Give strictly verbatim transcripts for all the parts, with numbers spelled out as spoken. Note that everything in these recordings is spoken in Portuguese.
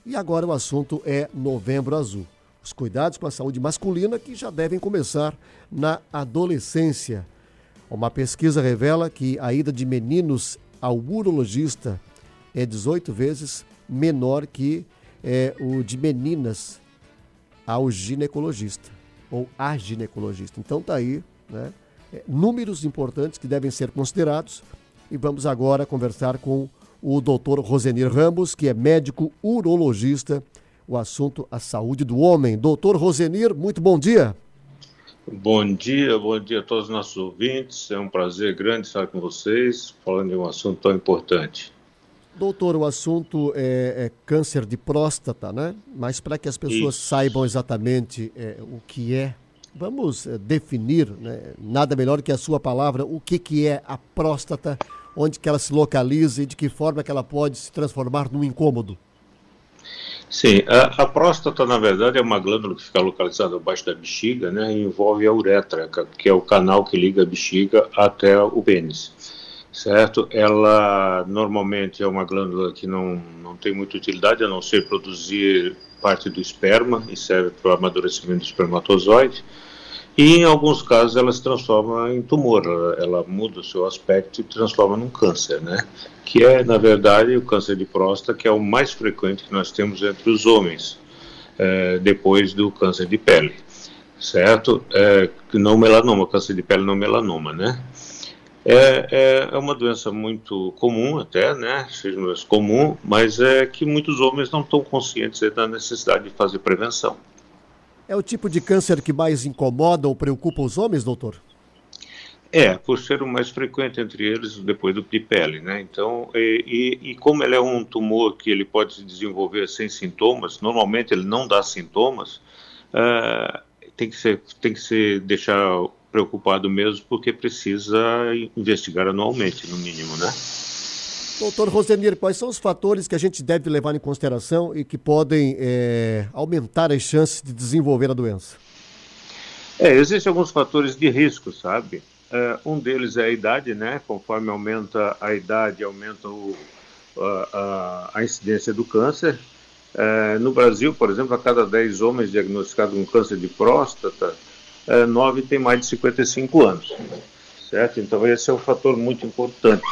E agora o assunto é Novembro Azul. Os cuidados com a saúde masculina que já devem começar na adolescência. Uma pesquisa revela que a ida de meninos ao urologista é dezoito vezes menor que é, o de meninas ao ginecologista ou a ginecologista. Então tá aí, né, é, números importantes que devem ser considerados. E vamos agora conversar com o doutor Rosenir Ramos, que é médico urologista. O assunto, a saúde do homem. Doutor Rosenir, muito bom dia. Bom dia, bom dia a todos os nossos ouvintes. É um prazer grande estar com vocês, falando de um assunto tão importante. Doutor, o assunto é, é câncer de próstata, né? Mas para que as pessoas Isso. saibam exatamente é, o que é, vamos é, definir, né? Nada melhor que a sua palavra, o que, que é a próstata, onde que ela se localiza e de que forma que ela pode se transformar num incômodo. Sim, a, a próstata, na verdade, é uma glândula que fica localizada abaixo da bexiga, né, e envolve a uretra, que é o canal que liga a bexiga até o pênis, certo? Ela, normalmente, é uma glândula que não, não tem muita utilidade, a não ser produzir parte do esperma, e serve para o amadurecimento do espermatozoide. E em alguns casos ela se transforma em tumor, ela, ela muda o seu aspecto e transforma num câncer, né? Que é, na verdade, o câncer de próstata, que é o mais frequente que nós temos entre os homens, é, depois do câncer de pele, certo? É, não melanoma, câncer de pele não melanoma, né? É, é, é uma doença muito comum até, né? Seja uma doença comum, mas é que muitos homens não estão conscientes da necessidade de fazer prevenção. É o tipo de câncer que mais incomoda ou preocupa os homens, doutor? É, por ser o mais frequente entre eles depois do de pele, né? Então, e, e, e como ele é um tumor que ele pode se desenvolver sem sintomas, normalmente ele não dá sintomas, uh, tem que ser, tem que ser deixar preocupado mesmo, porque precisa investigar anualmente, no mínimo, né? Doutor Rosenir, quais são os fatores que a gente deve levar em consideração e que podem é, aumentar as chances de desenvolver a doença? É, existem alguns fatores de risco, sabe? Uh, um deles é a idade, né? Conforme aumenta a idade, aumenta o, a, a, a incidência do câncer. Uh, no Brasil, por exemplo, a cada dez homens diagnosticados com câncer de próstata, uh, nove têm mais de cinquenta e cinco anos, certo? Então esse é um fator muito importante.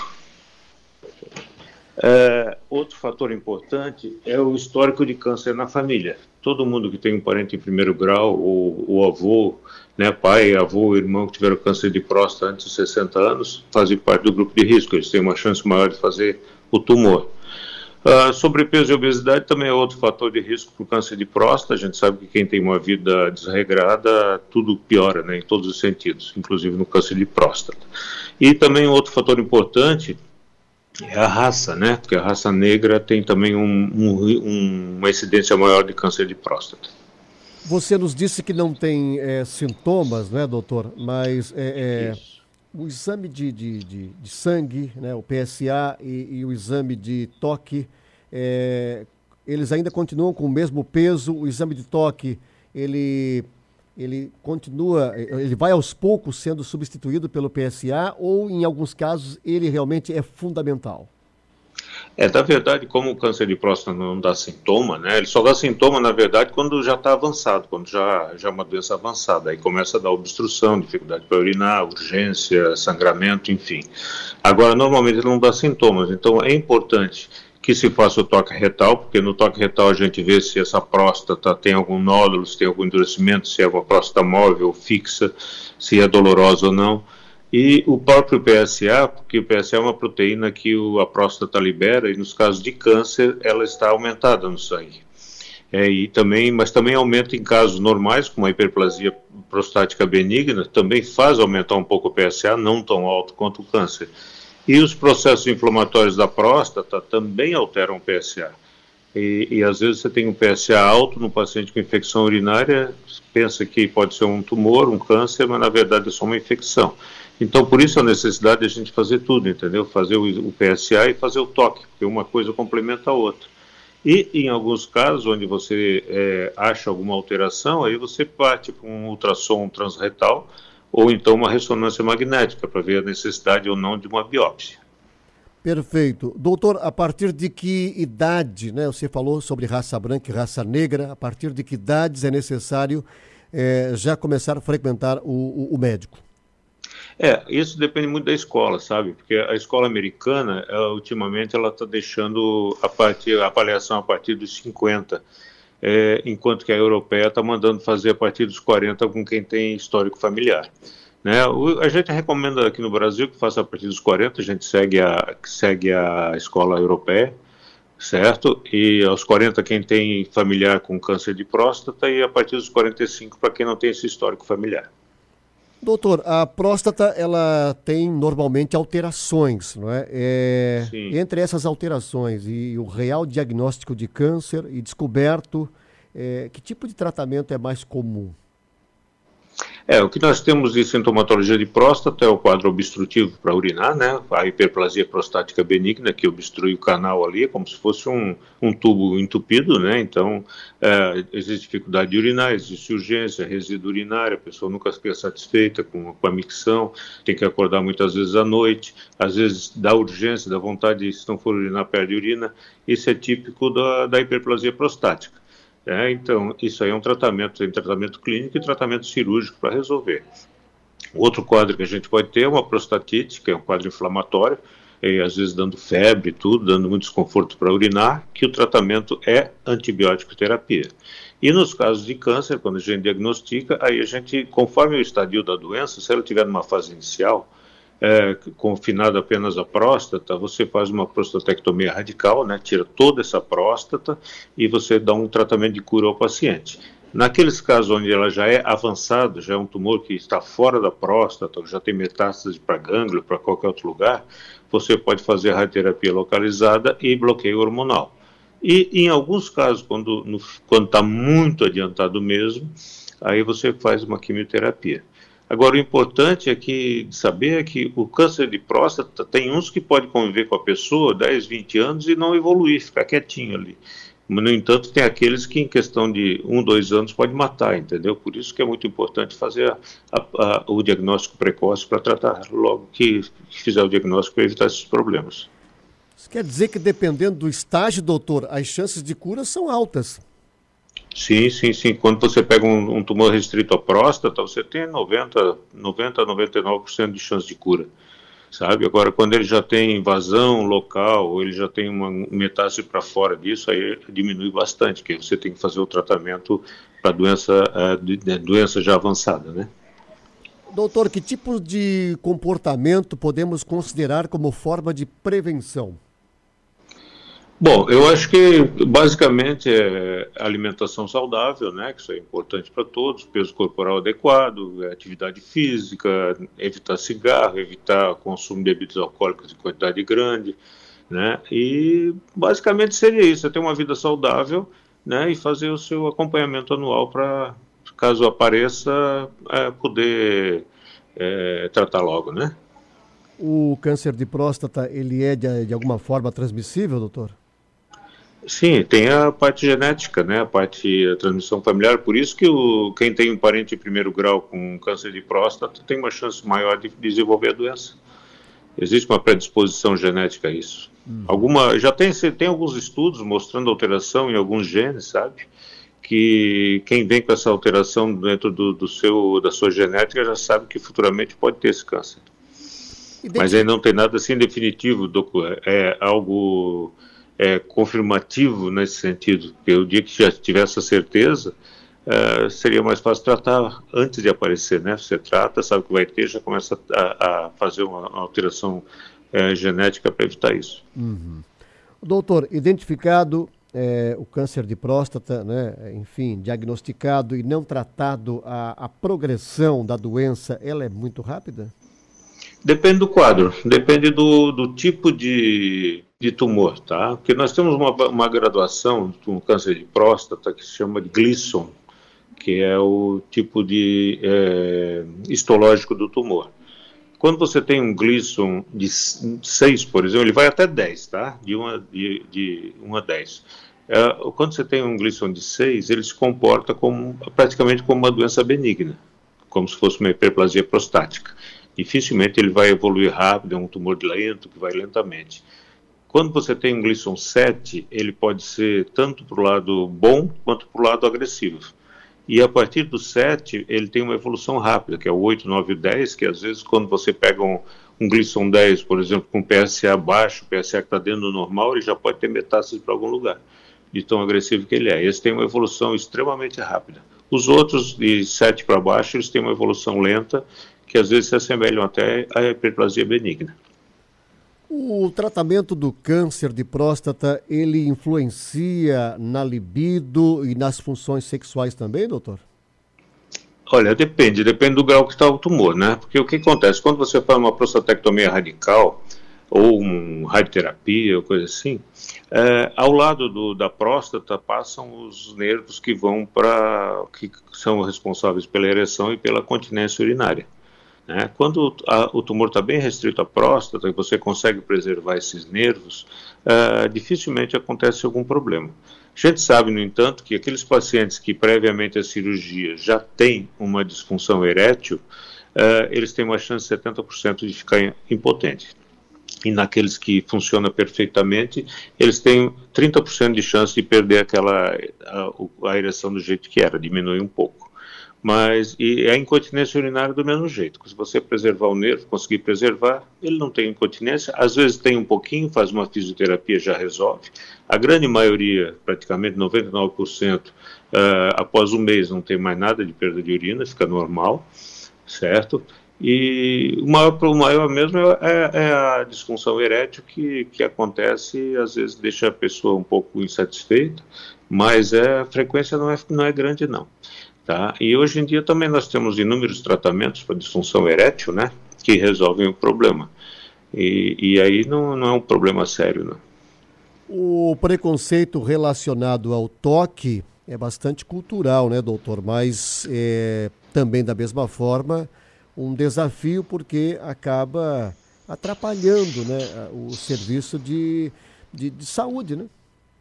Uh, outro fator importante é o histórico de câncer na família. Todo mundo que tem um parente em primeiro grau, ou o avô, né, pai, avô, irmão que tiveram câncer de próstata antes dos sessenta anos, fazem parte do grupo de risco, eles têm uma chance maior de fazer o tumor. Uh, sobrepeso e obesidade também é outro fator de risco para o câncer de próstata. A gente sabe que quem tem uma vida desregrada, tudo piora, né, em todos os sentidos, inclusive no câncer de próstata. E também outro fator importante é a raça, né? Porque a raça negra tem também um, um, uma incidência maior de câncer de próstata. Você nos disse que não tem é, sintomas, né, doutor? Mas é, é, o exame de, de, de, de sangue, né, o P S A e, e o exame de toque, é, eles ainda continuam com o mesmo peso? O exame de toque, ele... ele continua, ele vai aos poucos sendo substituído pelo P S A ou, em alguns casos, ele realmente é fundamental? É, na verdade, como o câncer de próstata não dá sintoma, né, ele só dá sintoma, na verdade, quando já está avançado, quando já, já é uma doença avançada, aí começa a dar obstrução, dificuldade para urinar, urgência, sangramento, enfim. Agora, normalmente ele não dá sintomas, então é importante que se faça o toque retal, porque no toque retal a gente vê se essa próstata tem algum nódulo, se tem algum endurecimento, se é uma próstata móvel ou fixa, se é dolorosa ou não. E o próprio P S A, porque o P S A é uma proteína que o, a próstata libera, e nos casos de câncer ela está aumentada no sangue. É, e também, mas também aumenta em casos normais, como a hiperplasia prostática benigna, também faz aumentar um pouco o P S A, não tão alto quanto o câncer. E os processos inflamatórios da próstata também alteram o P S A. E, e às vezes você tem um P S A alto no paciente com infecção urinária, pensa que pode ser um tumor, um câncer, mas na verdade é só uma infecção. Então por isso a necessidade de a gente fazer tudo, entendeu? Fazer o, o P S A e fazer o toque, porque uma coisa complementa a outra. E em alguns casos onde você é, acha alguma alteração, aí você parte para um ultrassom transretal, ou então uma ressonância magnética, para ver a necessidade ou não de uma biópsia. Perfeito. Doutor, a partir de que idade, né? Você falou sobre raça branca e raça negra, a partir de que idades é necessário é, já começar a frequentar o, o, o médico? É, isso depende muito da escola, sabe? Porque a escola americana, ela, ultimamente, ela está deixando a, partir, a avaliação a partir dos cinquenta, é, enquanto que a europeia está mandando fazer a partir dos quarenta com quem tem histórico familiar. Né? O, a gente recomenda aqui no Brasil que faça a partir dos quarenta, a gente segue a, segue a escola europeia, certo? E aos quarenta quem tem familiar com câncer de próstata e a partir dos quarenta e cinco para quem não tem esse histórico familiar. Doutor, a próstata, ela tem normalmente alterações, não é? é entre essas alterações e o real diagnóstico de câncer e descoberto, é, que tipo de tratamento é mais comum? É, o que nós temos de sintomatologia de próstata é o quadro obstrutivo para urinar, né? A hiperplasia prostática benigna, que obstrui o canal ali, é como se fosse um, um tubo entupido, né? Então, é, existe dificuldade de urinar, existe urgência, resíduo urinário, a pessoa nunca fica satisfeita com, com a micção, tem que acordar muitas vezes à noite, às vezes dá urgência, dá vontade de, se não for urinar, perde urina. Isso é típico da, da hiperplasia prostática. É, então, isso aí é um tratamento, tem tratamento clínico e tratamento cirúrgico para resolver. O outro quadro que a gente pode ter é uma prostatite, que é um quadro inflamatório, e às vezes dando febre e tudo, dando muito desconforto para urinar, que o tratamento é antibiótico terapia. E nos casos de câncer, quando a gente diagnostica, aí a gente, conforme o estadio da doença, se ela estiver numa fase inicial, É, confinado apenas a próstata, você faz uma prostatectomia radical, né, tira toda essa próstata e você dá um tratamento de cura ao paciente. Naqueles casos onde ela já é avançada, já é um tumor que está fora da próstata, já tem metástase para gânglio, para qualquer outro lugar, você pode fazer radioterapia localizada e bloqueio hormonal. E em alguns casos, quando quando está muito adiantado mesmo, aí você faz uma quimioterapia. Agora, o importante é que saber é que o câncer de próstata tem uns que pode conviver com a pessoa dez, vinte anos e não evoluir, ficar quietinho ali. No entanto, tem aqueles que em questão de um, dois anos pode matar, entendeu? Por isso que é muito importante fazer a, a, a, o diagnóstico precoce para tratar logo que, que fizer o diagnóstico para evitar esses problemas. Isso quer dizer que dependendo do estágio, doutor, as chances de cura são altas. Sim, sim, sim. Quando você pega um, um tumor restrito à próstata, você tem noventa, noventa, noventa e nove por cento de chance de cura, sabe? Agora, quando ele já tem invasão local, ou ele já tem uma metástase para fora disso, aí diminui bastante, porque você tem que fazer o tratamento para doença, uh, doença já avançada, né? Doutor, que tipo de comportamento podemos considerar como forma de prevenção? Bom, eu acho que basicamente é alimentação saudável, né, que isso é importante para todos, peso corporal adequado, atividade física, evitar cigarro, evitar consumo de bebidas alcoólicas em quantidade grande, né, e basicamente seria isso, é ter uma vida saudável, né, e fazer o seu acompanhamento anual para, caso apareça, é, poder é, tratar logo, né. O câncer de próstata, ele é de, de alguma forma transmissível, doutor? Sim, tem a parte genética, né, a parte da transmissão familiar, por isso que o, quem tem um parente de primeiro grau com câncer de próstata tem uma chance maior de desenvolver a doença. Existe uma predisposição genética a isso. Hum. Alguma, já tem, tem alguns estudos mostrando alteração em alguns genes, sabe, que quem vem com essa alteração dentro do, do seu, da sua genética já sabe que futuramente pode ter esse câncer. Mas aí não tem nada assim definitivo, é algo... É, confirmativo nesse sentido, porque o dia que já tiver essa certeza, é, seria mais fácil tratar antes de aparecer, né? Você trata, sabe o que vai ter, já começa a, a fazer uma alteração é, genética para evitar isso. Uhum. Doutor, identificado é, o câncer de próstata, né? Enfim, diagnosticado e não tratado, a, a progressão da doença, ela é muito rápida? Depende do quadro, depende do, do tipo de, de tumor, tá? Porque nós temos uma, uma graduação no câncer de próstata que se chama de Gleason, que é o tipo de é, histológico do tumor. Quando você tem um Gleason de seis, por exemplo, ele vai até dez, tá? De um a, de, de um a dez. É, quando você tem um Gleason de seis, ele se comporta como, praticamente como uma doença benigna, como se fosse uma hiperplasia prostática. Dificilmente ele vai evoluir rápido, é um tumor lento, que vai lentamente. Quando você tem um Gleason sete, ele pode ser tanto para o lado bom quanto para o lado agressivo. E a partir do sete, ele tem uma evolução rápida, que é o oito, nove e dez, que às vezes quando você pega um, um Gleason dez, por exemplo, com P S A baixo, P S A que está dentro do normal, ele já pode ter metástase para algum lugar, de tão agressivo que ele é. Esse tem uma evolução extremamente rápida. Os outros, de sete para baixo, eles têm uma evolução lenta, que às vezes se assemelham até à hiperplasia benigna. O tratamento do câncer de próstata, ele influencia na libido e nas funções sexuais também, doutor? Olha, depende, depende do grau que está o tumor, né? Porque o que acontece, quando você faz uma prostatectomia radical, ou um radioterapia, ou coisa assim, é, ao lado do, da próstata passam os nervos que vão para, que são responsáveis pela ereção e pela continência urinária. Né? Quando a, o tumor está bem restrito à próstata e você consegue preservar esses nervos, uh, dificilmente acontece algum problema. A gente sabe, no entanto, que aqueles pacientes que previamente à cirurgia já têm uma disfunção erétil, uh, eles têm uma chance de setenta por cento de ficar impotente. E naqueles que funciona perfeitamente, eles têm trinta por cento de chance de perder aquela, a, a ereção do jeito que era, diminui um pouco. Mas e a incontinência urinária do mesmo jeito. Se você preservar o nervo, conseguir preservar, ele não tem incontinência. Às vezes tem um pouquinho, faz uma fisioterapia, já resolve. A grande maioria, praticamente noventa e nove por cento, uh, após um mês não tem mais nada de perda de urina, fica normal, certo? E o maior, o maior mesmo é, é a disfunção erétil que, que acontece e às vezes deixa a pessoa um pouco insatisfeita, mas é, a frequência não é, não é grande não. Tá? E hoje em dia também nós temos inúmeros tratamentos para disfunção erétil, né, que resolvem o problema. E, e aí não, não é um problema sério, não. O preconceito relacionado ao toque é bastante cultural, né, doutor? Mas é, também da mesma forma um desafio porque acaba atrapalhando, né, o serviço de, de, de saúde, né?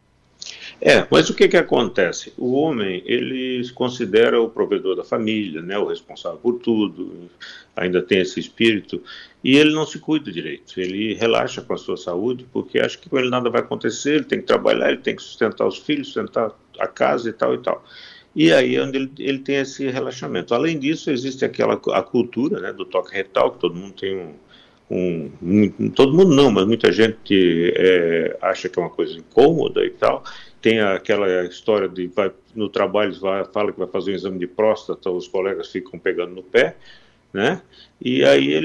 É, mas o que que acontece? O homem, ele se considera o provedor da família, né, o responsável por tudo, ainda tem esse espírito, e ele não se cuida direito, ele relaxa com a sua saúde, porque acha que com ele nada vai acontecer, ele tem que trabalhar, ele tem que sustentar os filhos, sustentar a casa e tal e tal. E aí é onde ele, ele tem esse relaxamento. Além disso, existe aquela a cultura, né, do toque retal, que todo mundo tem um... Um, um, todo mundo não, mas muita gente é, acha que é uma coisa incômoda e tal. Tem aquela história de vai, no trabalho vai, fala que vai fazer um exame de próstata, os colegas ficam pegando no pé, né? E aí ele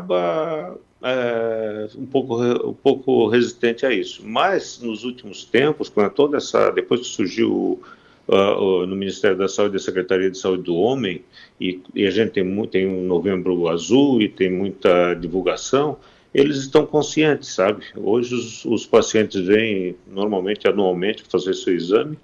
acaba é, um, pouco, um pouco resistente a isso. Mas nos últimos tempos, com toda essa, depois que surgiu Uh, uh, no Ministério da Saúde e da Secretaria de Saúde do Homem, e, e a gente tem, muito, tem um Novembro Azul e tem muita divulgação, eles estão conscientes, sabe? Hoje os, os pacientes vêm normalmente, anualmente, fazer seu exame,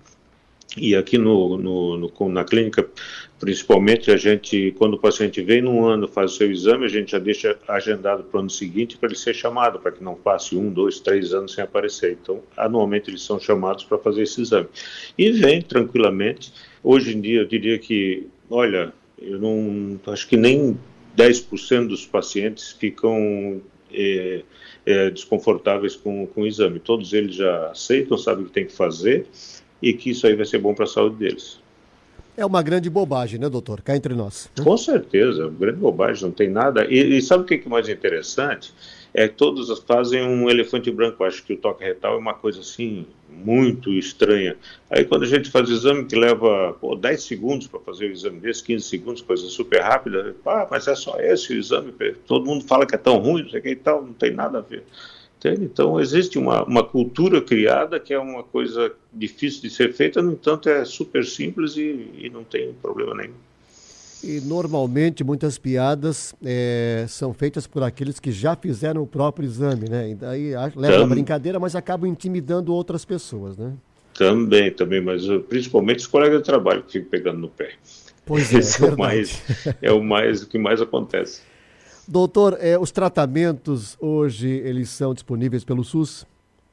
e aqui no, no, no, na clínica, principalmente, a gente, quando o paciente vem num ano, faz o seu exame, a gente já deixa agendado para o ano seguinte para ele ser chamado, para que não passe um, dois, três anos sem aparecer. Então, anualmente eles são chamados para fazer esse exame. E vem tranquilamente. Hoje em dia, eu diria que, olha, eu não acho que nem dez por cento dos pacientes ficam é, é, desconfortáveis com, com o exame. Todos eles já aceitam, sabem o que tem que fazer, e que isso aí vai ser bom para a saúde deles. É uma grande bobagem, né, doutor? Cá entre nós. Com certeza, grande bobagem, não tem nada. E, e sabe o que é mais interessante? É que todos fazem um elefante branco. Acho que o toque retal é uma coisa assim, muito estranha. Aí quando a gente faz o exame que leva pô, dez segundos para fazer o exame desse, quinze segundos, coisa super rápida, ah, mas é só esse o exame, todo mundo fala que é tão ruim, não sei o que e tal, não tem nada a ver. Então, existe uma, uma cultura criada que é uma coisa difícil de ser feita, no entanto, é super simples e, e não tem problema nenhum. E, normalmente, muitas piadas é, são feitas por aqueles que já fizeram o próprio exame, né? E daí leva Tam... a brincadeira, mas acabam intimidando outras pessoas, né? Também, também, mas principalmente os colegas de trabalho que ficam pegando no pé. Pois é, Esse é, é, o mais, é o mais, o que mais acontece. Doutor, eh, os tratamentos hoje, eles são disponíveis pelo SUS?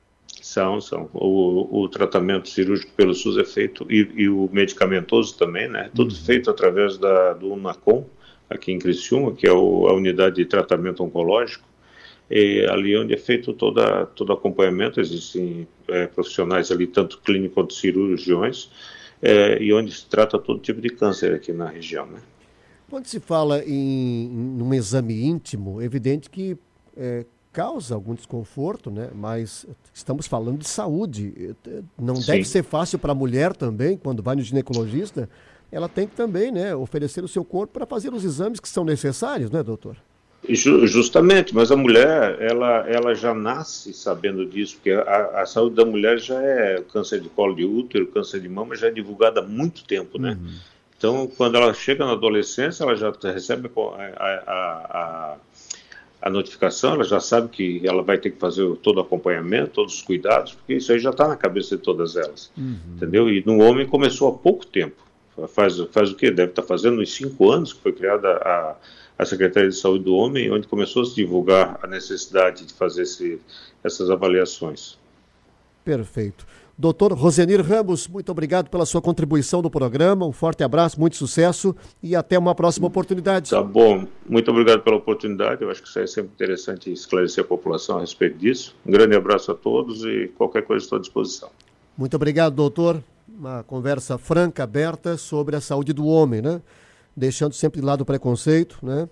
São, são. O, o tratamento cirúrgico pelo SUS é feito, e, e o medicamentoso também, né? Tudo uhum. feito através da, do UNACOM, aqui em Criciúma, que é o, a unidade de tratamento oncológico, e ali onde é feito toda, todo acompanhamento, existem é, profissionais ali, tanto clínicos quanto cirurgiões, é, e onde se trata todo tipo de câncer aqui na região, né? Quando se fala em, em um exame íntimo, é evidente que é, causa algum desconforto, né? Mas estamos falando de saúde. Não Sim. Deve ser fácil para a mulher também, quando vai no ginecologista, ela tem que também, né, oferecer o seu corpo para fazer os exames que são necessários, né, doutor? Justamente, mas a mulher, ela, ela já nasce sabendo disso, porque a, a saúde da mulher já é câncer de colo de útero, câncer de mama, já é divulgada há muito tempo, né? Uhum. Então, quando ela chega na adolescência, ela já recebe a, a, a, a notificação, ela já sabe que ela vai ter que fazer todo o acompanhamento, todos os cuidados, porque isso aí já está na cabeça de todas elas, uhum. Entendeu? E no homem começou há pouco tempo, faz, faz o quê? Deve estar fazendo uns cinco anos que foi criada a a Secretaria de Saúde do Homem, onde começou a se divulgar a necessidade de fazer esse, essas avaliações. Perfeito. Doutor Rosenir Ramos, muito obrigado pela sua contribuição no programa, um forte abraço, muito sucesso e até uma próxima oportunidade. Tá bom, muito obrigado pela oportunidade, eu acho que isso é sempre interessante esclarecer a população a respeito disso. Um grande abraço a todos e qualquer coisa estou à disposição. Muito obrigado, doutor. Uma conversa franca, aberta sobre a saúde do homem, né? Deixando sempre de lado o preconceito, né?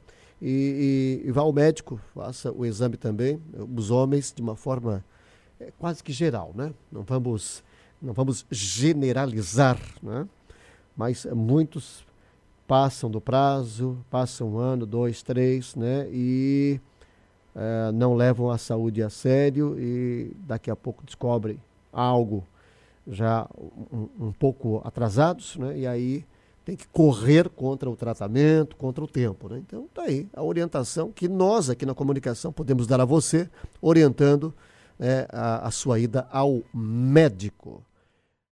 E, e, e vá ao médico, faça o exame também, os homens de uma forma é, quase que geral, né? Não vamos, não vamos generalizar, né? Mas muitos passam do prazo, passam um ano, dois, três, né? E é, não levam a saúde a sério e daqui a pouco descobrem algo já um, um pouco atrasados, né? E aí tem que correr contra o tratamento, contra o tempo, né? Então, tá aí a orientação que nós aqui na comunicação podemos dar a você, orientando é, a, a sua ida ao médico.